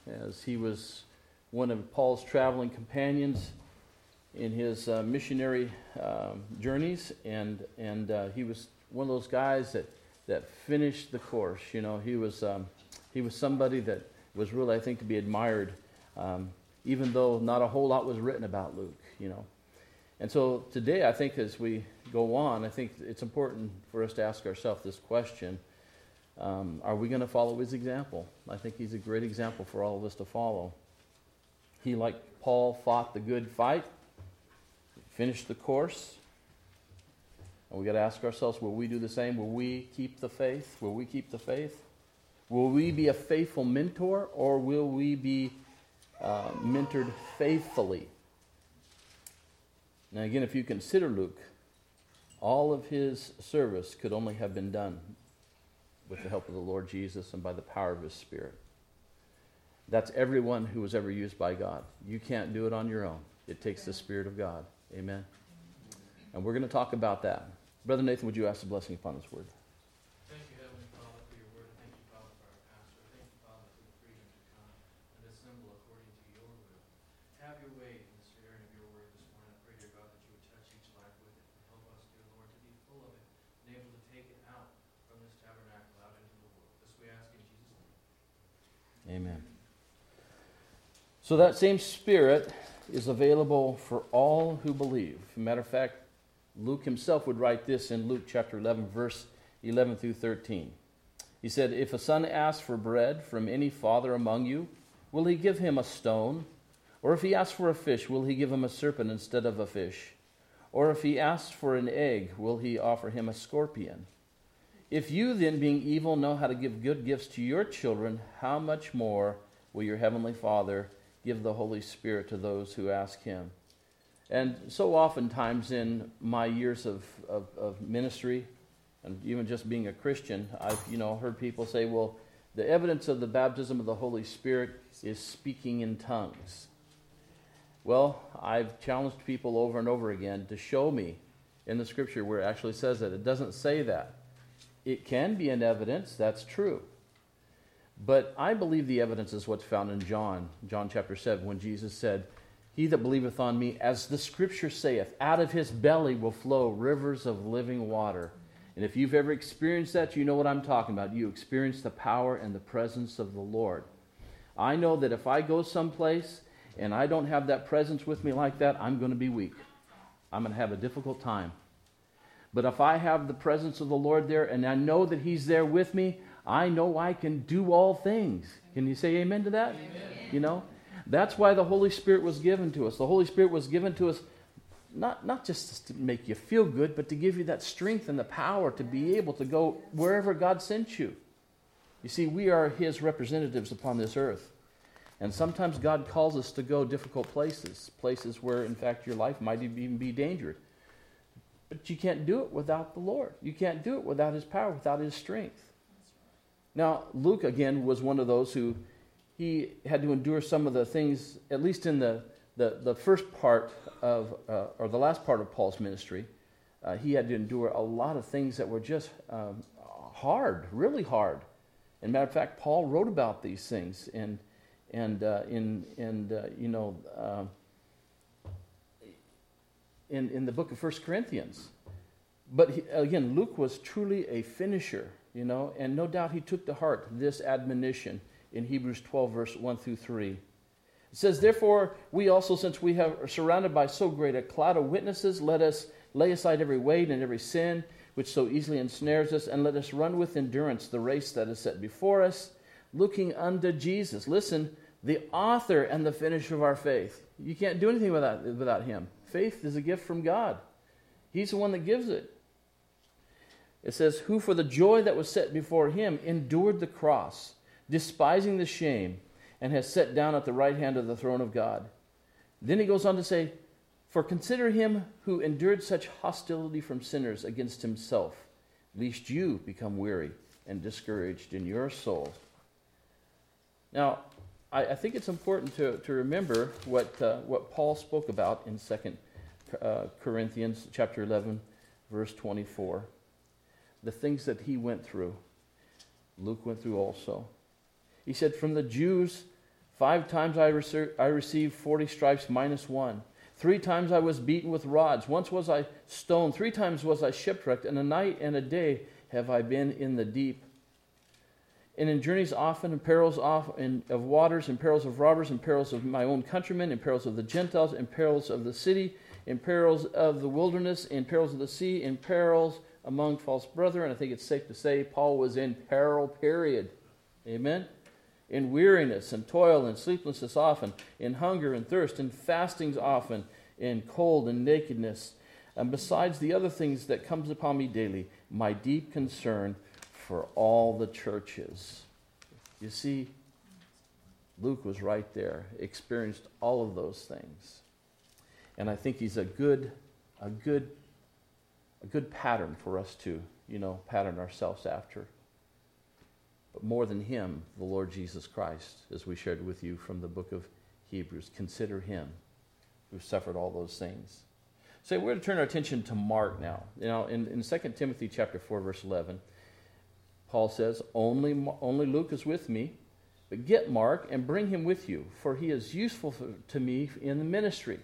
as he was one of Paul's traveling companions in his missionary journeys, and he was one of those guys that finished the course. You know, he was somebody that was really, I think, to be admired, even though not a whole lot was written about Luke. You know, and so today, I think, as we go on, I think it's important for us to ask ourselves this question: are we going to follow his example? I think he's a great example for all of us to follow. He, like Paul, fought the good fight, finished the course. And we got to ask ourselves, will we do the same? Will we keep the faith? Will we keep the faith? Will we be a faithful mentor, or will we be mentored faithfully? Now again, if you consider Luke, all of his service could only have been done with the help of the Lord Jesus and by the power of his Spirit. That's everyone who was ever used by God. You can't do it on your own. It takes the Spirit of God. Amen? And we're going to talk about that. Brother Nathan, would you ask the blessing upon this word? Thank you, Heavenly Father, for your word. Thank you, Father, for our pastor. Thank you, Father, for the freedom to come and assemble according to your will. Have your way in the sharing of your word this morning. I pray, dear God, that you would touch each life with it and help us, dear Lord, to be full of it and able to take it out from this tabernacle out into the world. This we ask in Jesus' name. Amen. So that same Spirit is available for all who believe. As a matter of fact, Luke himself would write this in Luke chapter 11, verse 11 through 13. He said, "If a son asks for bread from any father among you, will he give him a stone? Or if he asks for a fish, will he give him a serpent instead of a fish? Or if he asks for an egg, will he offer him a scorpion? If you then, being evil, know how to give good gifts to your children, how much more will your heavenly Father give the Holy Spirit to those who ask him?" And so oftentimes in my years of ministry, and even just being a Christian, I've heard people say, well, the evidence of the baptism of the Holy Spirit is speaking in tongues. Well, I've challenged people over and over again to show me in the Scripture where it actually says that. It doesn't say that. It can be an evidence, that's true. But I believe the evidence is what's found in John chapter 7, when Jesus said, "He that believeth on me, as the Scripture saith, out of his belly will flow rivers of living water." And if you've ever experienced that, you know what I'm talking about. You experience the power and the presence of the Lord. I know that if I go someplace and I don't have that presence with me like that, I'm going to be weak. I'm going to have a difficult time. But if I have the presence of the Lord there, and I know that he's there with me, I know I can do all things. Can you say amen to that? Amen. You know, that's why the Holy Spirit was given to us. The Holy Spirit was given to us not just to make you feel good, but to give you that strength and the power to be able to go wherever God sent you. You see, we are his representatives upon this earth. And sometimes God calls us to go difficult places where, in fact, your life might even be dangerous. But you can't do it without the Lord. You can't do it without his power, without his strength. Now, Luke, again, was one of those who he had to endure some of the things, at least in the first part of, or the last part of Paul's ministry. He had to endure a lot of things that were just hard, really hard. As a matter of fact, Paul wrote about these things in the book of 1 Corinthians. But again, Luke was truly a finisher, and no doubt he took to heart this admonition in Hebrews 12, verse 1 through 3. It says, "Therefore, we also, since we are surrounded by so great a cloud of witnesses, let us lay aside every weight and every sin which so easily ensnares us, and let us run with endurance the race that is set before us, looking unto Jesus." Listen, the author and the finisher of our faith. You can't do anything without him. Faith is a gift from God. He's the one that gives it. It says, "Who for the joy that was set before him endured the cross, despising the shame, and has sat down at the right hand of the throne of God." Then he goes on to say, "For consider him who endured such hostility from sinners against himself, lest you become weary and discouraged in your soul." Now, I think it's important to remember what Paul spoke about in 2 Corinthians chapter 11, verse 24. The things that he went through, Luke went through also. He said, "From the Jews, 5 times I received 40 stripes minus 1. 3 times I was beaten with rods. Once was I stoned. 3 times was I shipwrecked. And a night and a day have I been in the deep. And in journeys often, in perils often, of waters, in perils of robbers, in perils of my own countrymen, in perils of the Gentiles, in perils of the city, in perils of the wilderness, in perils of the sea, in perils among false brethren. I think it's safe to say Paul was in peril, period. Amen? In weariness and toil and sleeplessness often, in hunger and thirst, in fastings often, in cold and nakedness. And besides the other things that comes upon me daily, my deep concern for all the churches. You see, Luke was right there, experienced all of those things. And I think he's a good pattern for us to, pattern ourselves after. But more than him, the Lord Jesus Christ, as we shared with you from the book of Hebrews, consider him who suffered all those things. So we're going to turn our attention to Mark now. In 2 Timothy chapter 4, verse 11, Paul says, only Luke is with me, but get Mark and bring him with you, for he is useful to me in the ministry.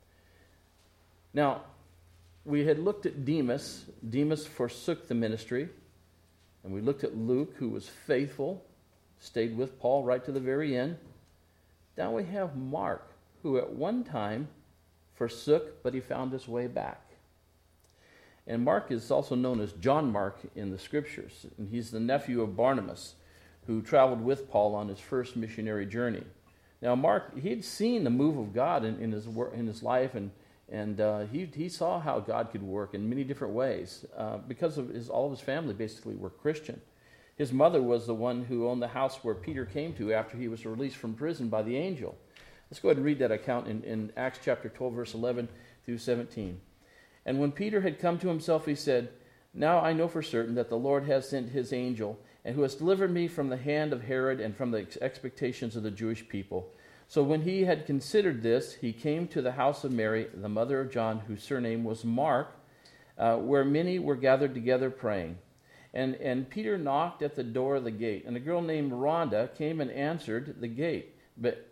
Now, we had looked at Demas. Demas forsook the ministry. And we looked at Luke, who was faithful, stayed with Paul right to the very end. Now we have Mark, who at one time forsook, but he found his way back. And Mark is also known as John Mark in the Scriptures. And he's the nephew of Barnabas, who traveled with Paul on his first missionary journey. Now Mark, he'd seen the move of God in his life, and he saw how God could work in many different ways because of all of his family basically were Christian. His mother was the one who owned the house where Peter came to after he was released from prison by the angel. Let's go ahead and read that account in Acts chapter 12, verse 11 through 17. And when Peter had come to himself, he said, "Now I know for certain that the Lord has sent his angel, and who has delivered me from the hand of Herod and from the expectations of the Jewish people. So when he had considered this, he came to the house of Mary, the mother of John, whose surname was Mark, where many were gathered together praying. And Peter knocked at the door of the gate, and a girl named Rhonda came and answered the gate, but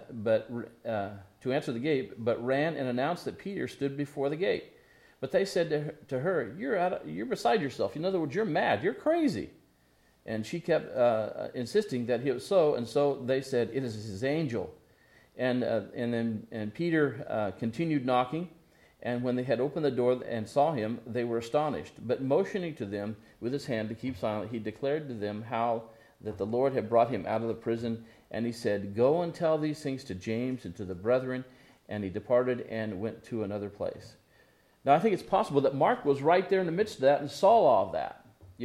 ran and announced that Peter stood before the gate. But they said to her, "You're beside yourself. In other words, you're mad. You're crazy." And she kept insisting that it was so, and so they said, "It is his angel." And then Peter continued knocking, and when they had opened the door and saw him, they were astonished. But motioning to them with his hand to keep silent, he declared to them how that the Lord had brought him out of the prison. And he said, "Go and tell these things to James and to the brethren." And he departed and went to another place. Now, I think it's possible that Mark was right there in the midst of that and saw all of that,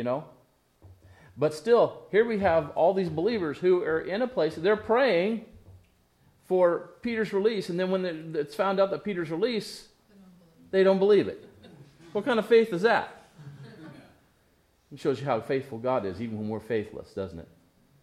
But still, here we have all these believers who are in a place, they're praying for Peter's release, and then when it's found out that Peter's release, they don't believe it. What kind of faith is that? It shows you how faithful God is, even when we're faithless, doesn't it?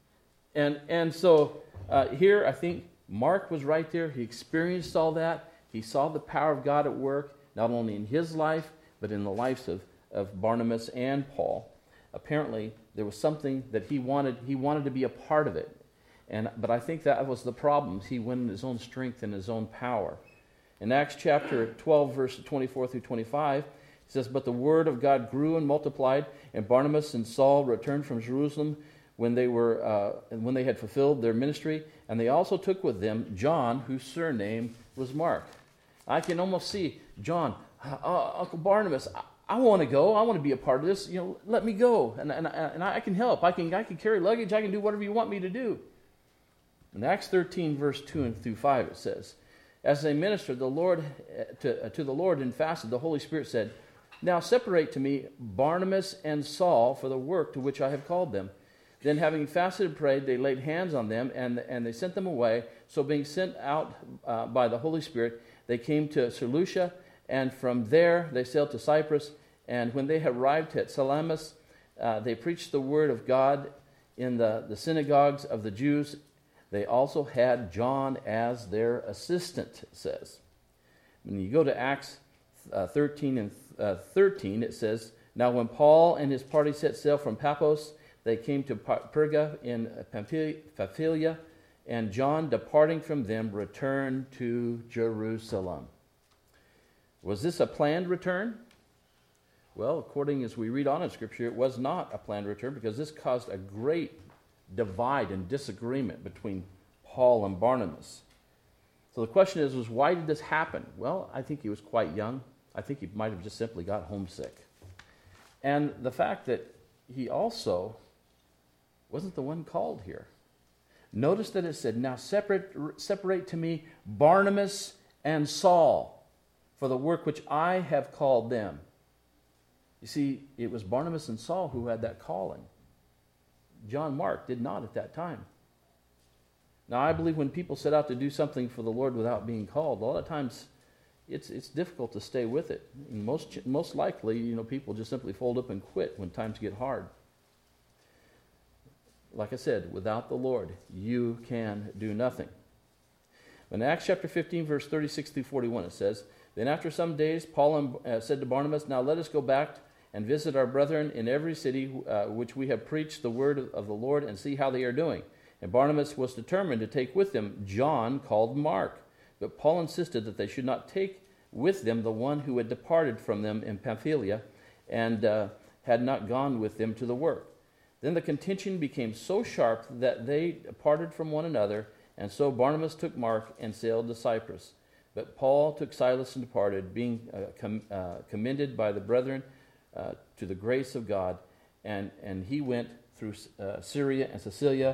And so here, I think Mark was right there. He experienced all that. He saw the power of God at work, not only in his life, but in the lives of Barnabas and Paul. Apparently, there was something that he wanted to be a part of it. But I think that was the problem. He went in his own strength and his own power. In Acts chapter 12, verse 24 through 25, it says, "But the word of God grew and multiplied, and Barnabas and Saul returned from Jerusalem when they had fulfilled their ministry, and they also took with them John, whose surname was Mark." I can almost see John, "Uncle Barnabas, I want to go. I want to be a part of this. Let me go, and I can help. I can carry luggage. I can do whatever you want me to do." In Acts 13, verse 2 and through 5, it says, "As they ministered to the Lord and fasted, the Holy Spirit said, 'Now separate to me Barnabas and Saul for the work to which I have called them.' Then having fasted and prayed, they laid hands on them, and they sent them away. So being sent out by the Holy Spirit, they came to Seleucia, and from there they sailed to Cyprus. And when they had arrived at Salamis, they preached the word of God in the synagogues of the Jews. They also had John as their assistant," it says. When you go to Acts 13 and 13, it says, "Now when Paul and his party set sail from Paphos, they came to Perga in Pamphylia, and John, departing from them, returned to Jerusalem. Was this a planned return? Well, according as we read on in Scripture, it was not a planned return, because this caused a great divide and disagreement between Paul and Barnabas. So the question is why did this happen? Well, I think he was quite young. I think he might have just simply got homesick. And the fact that he also wasn't the one called here. Notice that it said, now separate to me Barnabas and Saul for the work which I have called them. You see, it was Barnabas and Saul who had that calling. John Mark did not at that time. Now, I believe when people set out to do something for the Lord without being called, a lot of times it's difficult to stay with it. And most likely, people just simply fold up and quit when times get hard. Like I said, without the Lord, you can do nothing. In Acts chapter 15, verse 36 through 41, it says, Then after some days, Paul said to Barnabas, Now let us go back and visit our brethren in every city which we have preached the word of the Lord, and see how they are doing. And Barnabas was determined to take with them John, called Mark. But Paul insisted that they should not take with them the one who had departed from them in Pamphylia, and had not gone with them to the work. Then the contention became so sharp that they parted from one another, and so Barnabas took Mark and sailed to Cyprus. But Paul took Silas and departed, being commended by the brethren to the grace of God, and he went through Syria and Cilicia,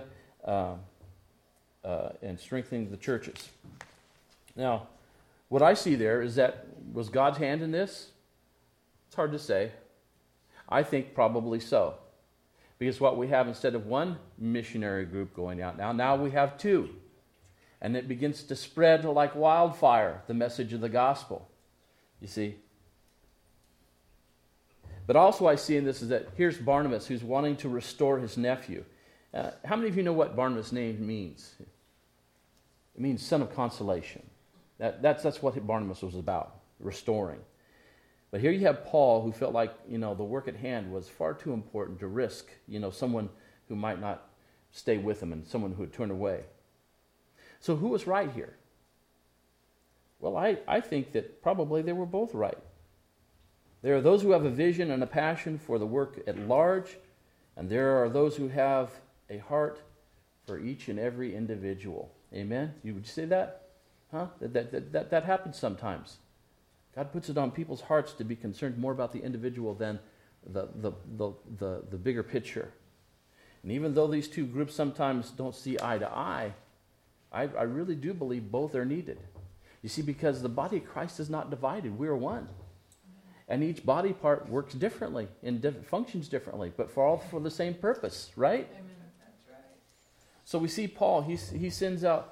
and strengthening the churches. Now, what I see there is that, was God's hand in this? It's hard to say. I think probably so. Because what we have, instead of one missionary group going out now we have two. And it begins to spread like wildfire, the message of the gospel. You see? But also I see in this is that here's Barnabas, who's wanting to restore his nephew. How many of you know what Barnabas' name means? It means son of consolation. That's what Barnabas was about, restoring. But here you have Paul, who felt like, the work at hand was far too important to risk, someone who might not stay with him and someone who would turn away. So who was right here? Well, I think that probably they were both right. There are those who have a vision and a passion for the work at large, and there are those who have a heart for each and every individual. Amen? You would say that? Huh? That happens sometimes. God puts it on people's hearts to be concerned more about the individual than the bigger picture. And even though these two groups sometimes don't see eye to eye, I really do believe both are needed. You see, because the body of Christ is not divided. We are one. And each body part works differently and functions differently, but for the same purpose, right? Amen. That's right. So we see Paul, he sends out,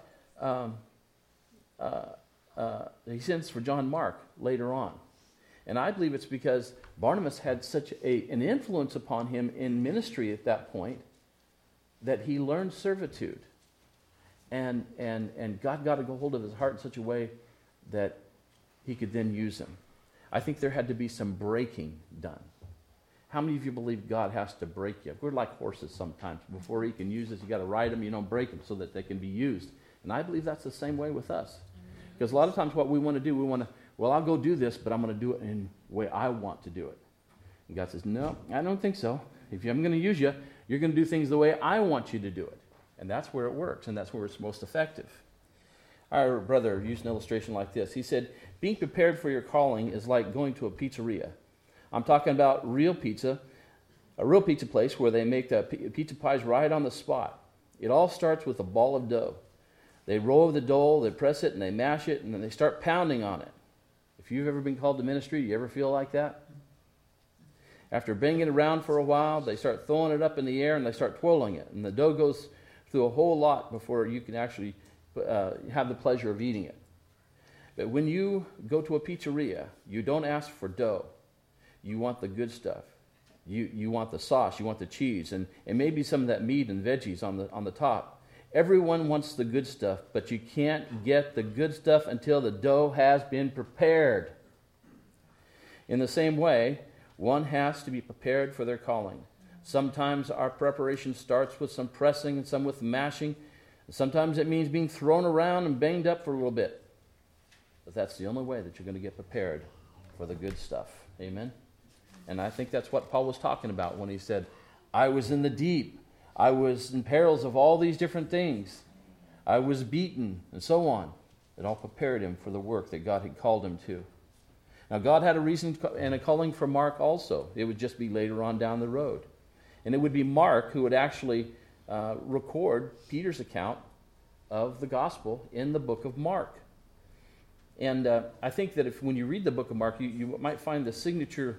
he sends for John Mark later on. And I believe it's because Barnabas had such an influence upon him in ministry at that point that he learned servitude. And God got a hold of his heart in such a way that he could then use him. I think there had to be some breaking done. How many of you believe God has to break you? We're like horses sometimes. Before he can use us, you got to ride them. You don't break them so that they can be used. And I believe that's the same way with us. Because a lot of times what we want to do, I'll go do this, but I'm going to do it in the way I want to do it. And God says, no, I don't think so. If I'm going to use you, you're going to do things the way I want you to do it. And that's where it works, and that's where it's most effective. Our brother used an illustration like this. He said, being prepared for your calling is like going to a pizzeria. I'm talking about a real pizza place where they make the pizza pies right on the spot. It all starts with a ball of dough. They roll the dough, they press it, and they mash it, and then they start pounding on it. If you've ever been called to ministry, you ever feel like that? After banging it around for a while, they start throwing it up in the air, and they start twirling it. And the dough goes through a whole lot before you can actually have the pleasure of eating it. But when you go to a pizzeria, you don't ask for dough. You want the good stuff. You want the sauce, you want the cheese, and maybe some of that meat and veggies on the top. Everyone wants the good stuff, but you can't get the good stuff until the dough has been prepared. In the same way, one has to be prepared for their calling. Sometimes our preparation starts with some pressing and some with mashing. Sometimes it means being thrown around and banged up for a little bit. But that's the only way that you're going to get prepared for the good stuff. Amen? And I think that's what Paul was talking about when he said, I was in the deep. I was in perils of all these different things. I was beaten, and so on. It all prepared him for the work that God had called him to. Now, God had a reason and a calling for Mark also. It would just be later on down the road. And it would be Mark who would actually record Peter's account of the gospel in the book of Mark. And I think that when you read the book of Mark, you might find the signature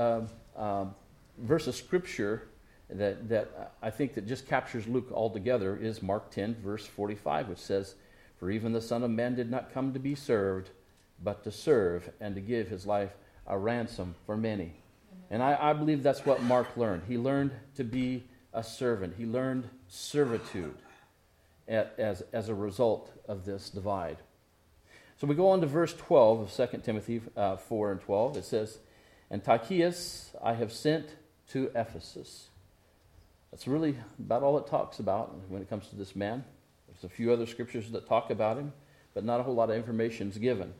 verse of Scripture that I think that just captures Luke altogether is Mark 10, verse 45, which says, "For even the Son of Man did not come to be served, but to serve and to give his life a ransom for many." And I believe that's what Mark learned. He learned to be a servant. He learned servitude as a result of this divide. So we go on to verse 12 of 2 Timothy 4 and 12. It says, "And Tychicus I have sent to Ephesus." That's really about all it talks about when it comes to this man. There's a few other scriptures that talk about him, but not a whole lot of information is given.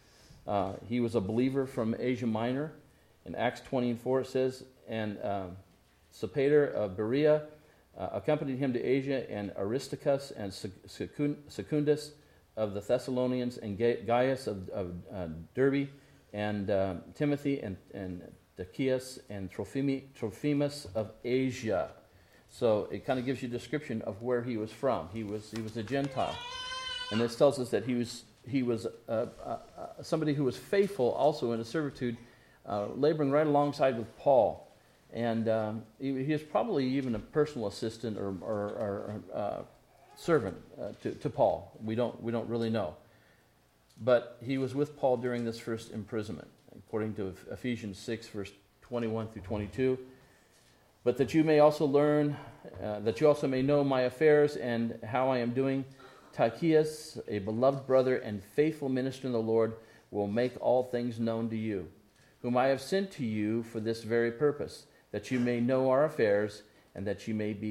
He was a believer from Asia Minor. In Acts 20 and 4 it says, "And Sopater of Berea accompanied him to Asia, and Aristarchus and Secundus of the Thessalonians, and Gaius of Derbe, and Timothy, and Tychicus, and Trophimus of Asia." So it kind of gives you a description of where he was from. He was a Gentile. And this tells us that he was somebody who was faithful also in his servitude, laboring right alongside with Paul. And he was probably even a personal assistant or servant to Paul. We don't really know. But he was with Paul during this first imprisonment, according to Ephesians 6, verse 21 through 22. "But that you may also learn, that you also may know my affairs and how I am doing, Tychicus, a beloved brother and faithful minister in the Lord, will make all things known to you, whom I have sent to you for this very purpose, that you may know our affairs, and that he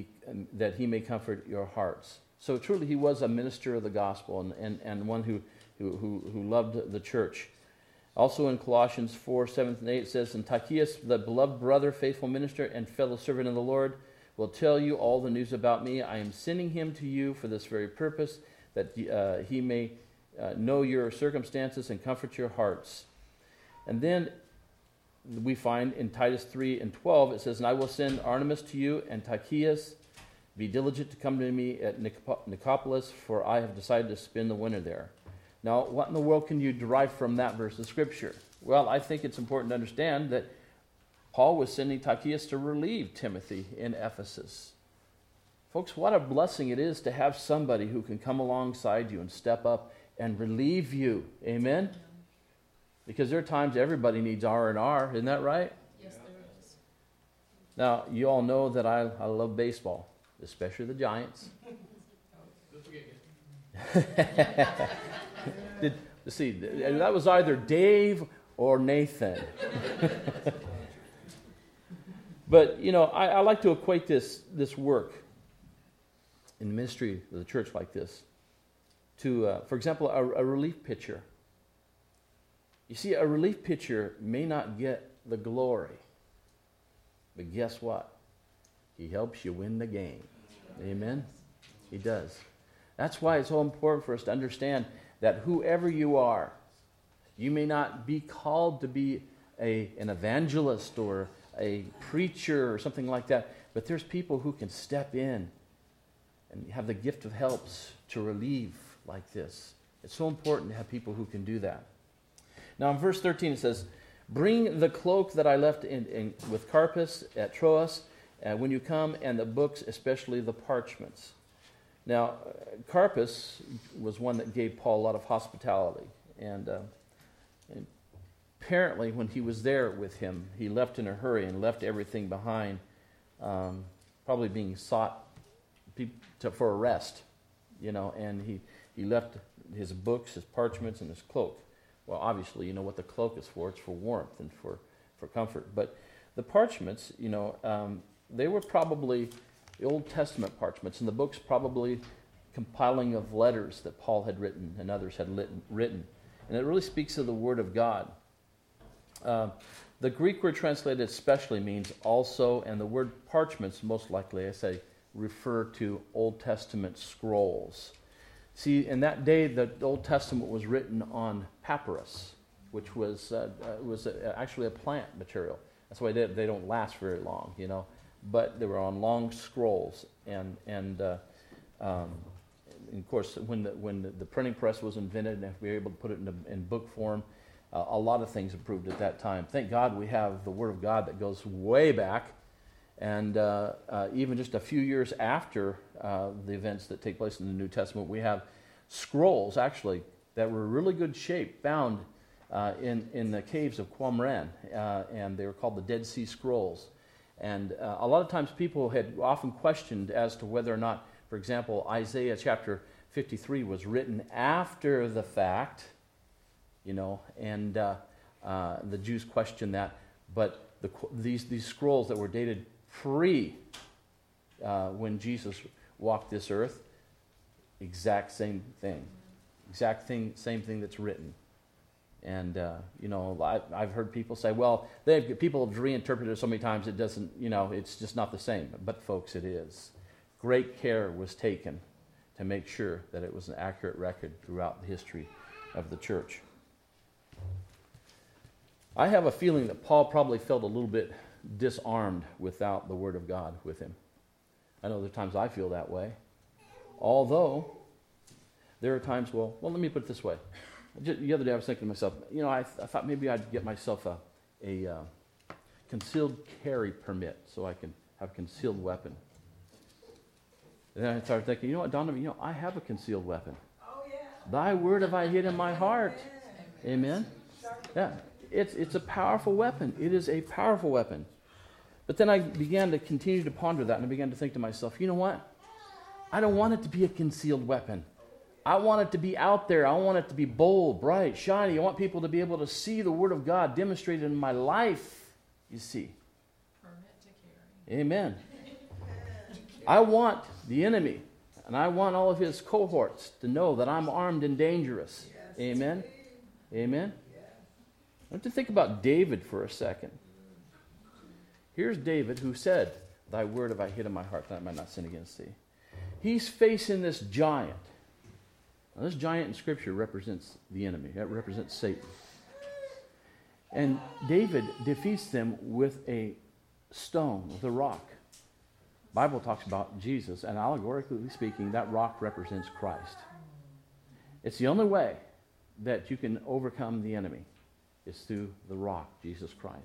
may comfort your hearts." So truly he was a minister of the gospel and one who loved the church. Also in Colossians 4, 7 and 8 it says, "And Tychicus, the beloved brother, faithful minister, and fellow servant in the Lord, will tell you all the news about me. I am sending him to you for this very purpose, that he may know your circumstances and comfort your hearts." And then we find in Titus 3 and 12, it says, "And I will send Artemas to you, and Tychicus, be diligent to come to me at Nicopolis, for I have decided to spend the winter there." Now, what in the world can you derive from that verse of Scripture? Well, I think it's important to understand that Paul was sending Tychicus to relieve Timothy in Ephesus. Folks, what a blessing it is to have somebody who can come alongside you and step up and relieve you. Amen? Because there are times everybody needs R&R. Isn't that right? Yes, there is. Now, you all know that I love baseball, especially the Giants. See, that was either Dave or Nathan. But, I like to equate this work in the ministry of the church like this to, for example, a relief pitcher. You see, a relief pitcher may not get the glory, but guess what? He helps you win the game. Amen? He does. That's why it's so important for us to understand that whoever you are, you may not be called to be an evangelist or a preacher or something like that, but there's people who can step in and have the gift of helps to relieve like this. It's so important to have people who can do that. Now in verse 13 it says, "Bring the cloak that I left with Carpus at Troas when you come, and the books, especially the parchments." Now, Carpus was one that gave Paul a lot of hospitality. And apparently when he was there with him, he left in a hurry and left everything behind, probably being sought for arrest, and he left his books, his parchments, and his cloak. Well, obviously, you know what the cloak is for. It's for warmth and for comfort. But the parchments, they were probably the Old Testament parchments, and the books probably compiling of letters that Paul had written and others had written. And it really speaks of the Word of God. The Greek word translated especially means also, and the word parchments, most likely, I say, refer to Old Testament scrolls. See, in that day, the Old Testament was written on papyrus, which was actually a plant material. That's why they don't last very long, you know. But they were on long scrolls, and of course, when the printing press was invented, and we were able to put it in book form, a lot of things improved at that time. Thank God we have the Word of God that goes way back, and even just a few years after the events that take place in the New Testament, we have scrolls actually that were in really good shape found in the caves of Qumran, and they were called the Dead Sea Scrolls. And a lot of times people had often questioned as to whether or not, for example, Isaiah chapter 53 was written after the fact, you know, and the Jews questioned that. But these scrolls that were dated pre when Jesus walked this earth, exact same thing. Same thing that's written. And, you know, I've heard people say, well, people have reinterpreted it so many times it doesn't, you know, it's just not the same. But, folks, it is. Great care was taken to make sure that it was an accurate record throughout the history of the church. I have a feeling that Paul probably felt a little bit disarmed without the Word of God with him. I know there are times I feel that way. Although, there are times, well, let me put it this way. The other day I was thinking to myself, you know, I thought maybe I'd get myself a concealed carry permit so I can have a concealed weapon. And then I started thinking, you know what, Donovan, you know, I have a concealed weapon. Oh, yeah. Thy word have I hid in my heart. Amen? Yeah. It's a powerful weapon. It is a powerful weapon. But then I began to continue to ponder that, and I began to think to myself, you know what? I don't want it to be a concealed weapon. I want it to be out there. I want it to be bold, bright, shiny. I want people to be able to see the Word of God demonstrated in my life, you see. Permit to carry. Amen. I want the enemy, and I want all of his cohorts to know that I'm armed and dangerous. Yes. Amen. Amen. Yes. I want to think about David for a second. Here's David who said, thy word have I hid in my heart that I might not sin against thee. He's facing this giant. Now, this giant in Scripture represents the enemy. That represents Satan. And David defeats them with a stone, with a rock. The Bible talks about Jesus, and allegorically speaking, that rock represents Christ. It's the only way that you can overcome the enemy is through the rock, Jesus Christ.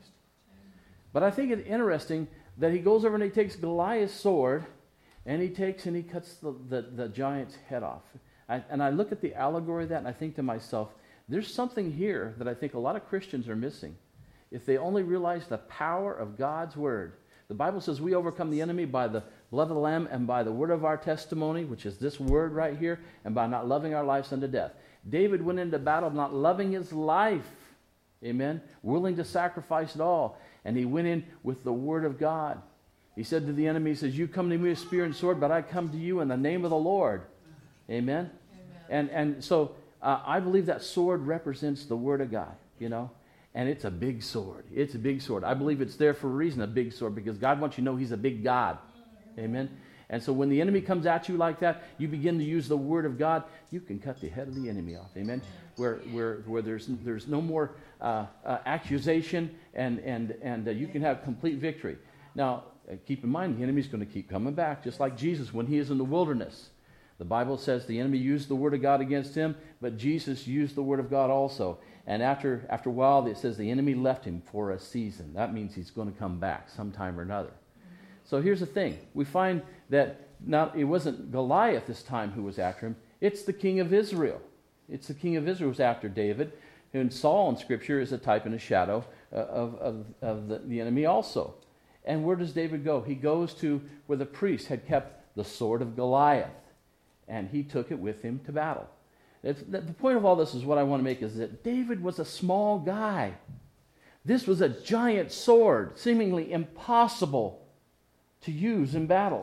But I think it's interesting that he goes over and he takes Goliath's sword, and he cuts the giant's head off. And I look at the allegory of that, and I think to myself, there's something here that I think a lot of Christians are missing. If they only realize the power of God's word. The Bible says we overcome the enemy by the blood of the Lamb and by the word of our testimony, which is this word right here, and by not loving our lives unto death. David went into battle not loving his life, amen, willing to sacrifice it all. And he went in with the word of God. He said to the enemy, he says, you come to me with spear and sword, but I come to you in the name of the Lord. Amen? And so I believe that sword represents the Word of God, you know. And it's a big sword. It's a big sword. I believe it's there for a reason, a big sword, because God wants you to know He's a big God. Amen? And so when the enemy comes at you like that, you begin to use the Word of God, you can cut the head of the enemy off. Amen? Where there's no more accusation, and you can have complete victory. Now, keep in mind, the enemy's going to keep coming back, just like Jesus when he is in the wilderness. The Bible says the enemy used the Word of God against him, but Jesus used the Word of God also. And after a while, it says the enemy left him for a season. That means he's going to come back sometime or another. So here's the thing. We find that it wasn't Goliath this time who was after him. It's the king of Israel. It's the king of Israel who's after David. And Saul in Scripture is a type and a shadow of the enemy also. And where does David go? He goes to where the priest had kept the sword of Goliath. And he took it with him to battle. The point of all this is what I want to make is that David was a small guy. This was a giant sword, seemingly impossible to use in battle.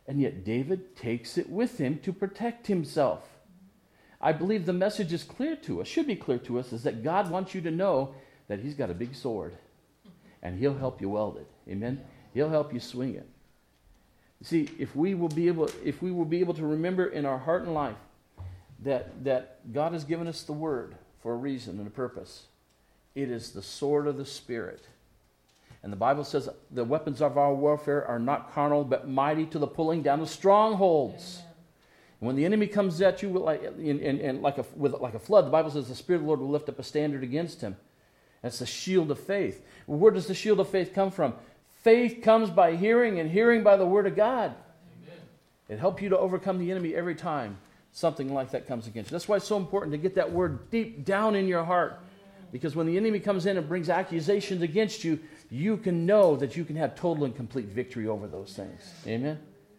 And yet David takes it with him to protect himself. I believe the message is clear to us, should be clear to us, is that God wants you to know that he's got a big sword. And he'll help you wield it. Amen? He'll help you swing it. See, if we will be able to remember in our heart and life that God has given us the word for a reason and a purpose. It is the sword of the Spirit. And the Bible says the weapons of our warfare are not carnal, but mighty to the pulling down of strongholds. Amen. And when the enemy comes at you like a flood, the Bible says the Spirit of the Lord will lift up a standard against him. That's the shield of faith. Well, where does the shield of faith come from? Faith comes by hearing, and hearing by the word of God. Amen. It helps you to overcome the enemy every time something like that comes against you. That's why it's so important to get that word deep down in your heart. Because when the enemy comes in and brings accusations against you, you can know that you can have total and complete victory over those things. Amen?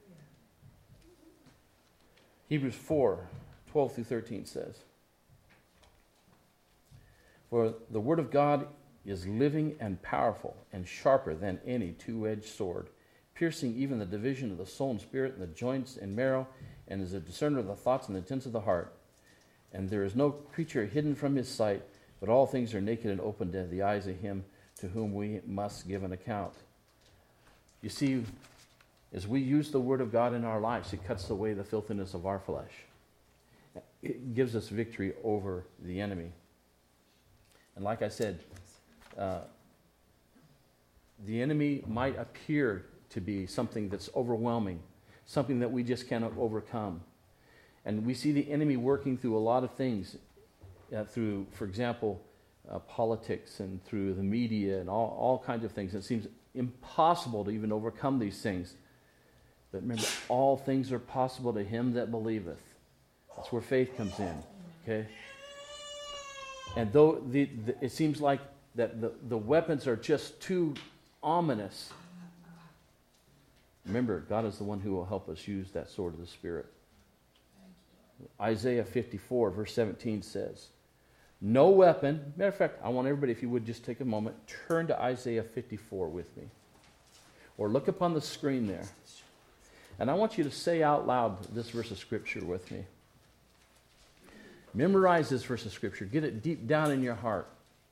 Hebrews 4:12-13 says, "For the word of God is living and powerful and sharper than any two-edged sword, piercing even the division of the soul and spirit and the joints and marrow, and is a discerner of the thoughts and intents of the heart. And there is no creature hidden from his sight, but all things are naked and open to the eyes of him to whom we must give an account." You see, as we use the word of God in our lives, it cuts away the filthiness of our flesh. It gives us victory over the enemy. And like I said, the enemy might appear to be something that's overwhelming, something that we just cannot overcome. And we see the enemy working through a lot of things, through, for example, politics and through the media and all kinds of things. It seems impossible to even overcome these things. But remember, all things are possible to him that believeth. That's where faith comes in. Okay? And though it seems like that the weapons are just too ominous, remember, God is the one who will help us use that sword of the Spirit. Isaiah 54, verse 17 says, "No weapon," matter of fact, I want everybody, if you would just take a moment, turn to Isaiah 54 with me. Or look up on the screen there. And I want you to say out loud this verse of Scripture with me. Memorize this verse of Scripture. Get it deep down in your heart.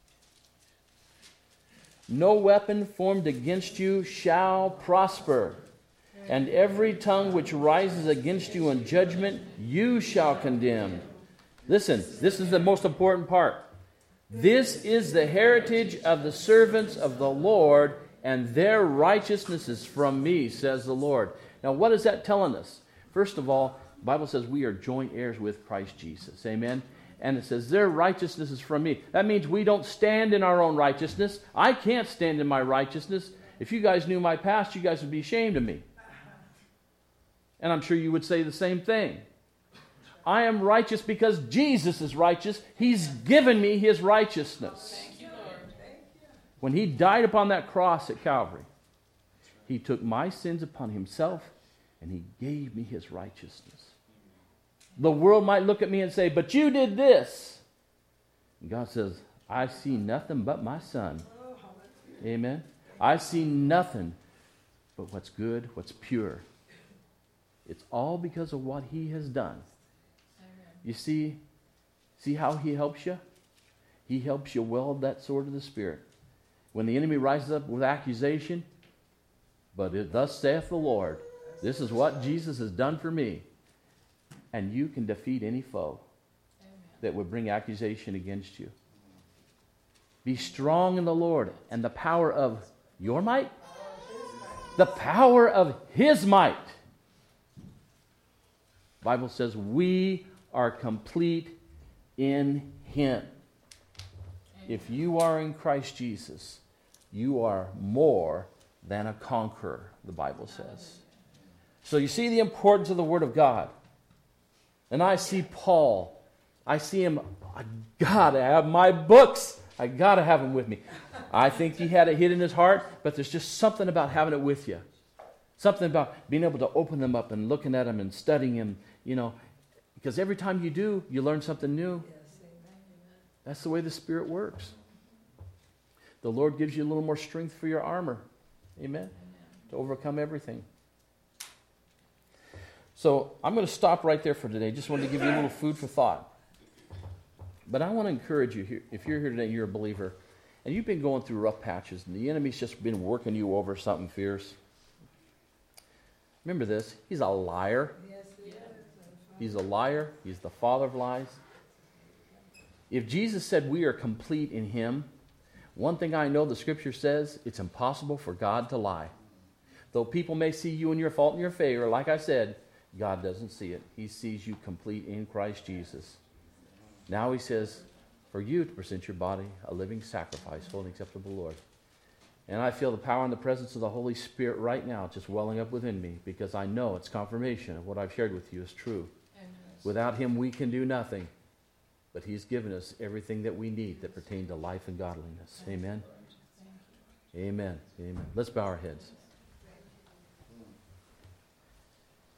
"No weapon formed against you shall prosper, and every tongue which rises against you in judgment you shall condemn." Listen, this is the most important part. "This is the heritage of the servants of the Lord, and their righteousness is from me, says the Lord." Now, what is that telling us? First of all, the Bible says we are joint heirs with Christ Jesus. Amen? And it says their righteousness is from me. That means we don't stand in our own righteousness. I can't stand in my righteousness. If you guys knew my past, you guys would be ashamed of me. And I'm sure you would say the same thing. I am righteous because Jesus is righteous. He's given me his righteousness. Thank you, Lord. When he died upon that cross at Calvary, he took my sins upon himself and he gave me his righteousness. The world might look at me and say, "But you did this." And God says, "I see nothing but my Son." Amen. I see nothing but what's good, what's pure. It's all because of what he has done. You see how he helps you? He helps you wield that sword of the Spirit. When the enemy rises up with accusation, "But thus saith the Lord, this is what Jesus has done for me." And you can defeat any foe that would bring accusation against you. Be strong in the Lord and the power of your might. The power of his might. The Bible says we are complete in him. If you are in Christ Jesus, you are more than a conqueror, the Bible says. So you see the importance of the Word of God. And I see Paul. I see him, I got to have my books. I got to have them with me. I think he had it hid in his heart, but there's just something about having it with you. Something about being able to open them up and looking at them and studying them, because every time you do, you learn something new. That's the way the Spirit works. The Lord gives you a little more strength for your armor. Amen? To overcome everything. So I'm going to stop right there for today. Just wanted to give you a little food for thought. But I want to encourage you, if you're here today, you're a believer, and you've been going through rough patches, and the enemy's just been working you over something fierce. Remember this, he's a liar. He's a liar. He's the father of lies. If Jesus said we are complete in him, one thing I know the scripture says, it's impossible for God to lie. Though people may see you and your fault and your failure, like I said, God doesn't see it. He sees you complete in Christ Jesus. Now he says, for you to present your body a living sacrifice, holy and acceptable to the Lord. And I feel the power and the presence of the Holy Spirit right now just welling up within me, because I know it's confirmation of what I've shared with you is true. Without him we can do nothing. But he's given us everything that we need that pertain to life and godliness. Amen. Amen. Amen. Let's bow our heads.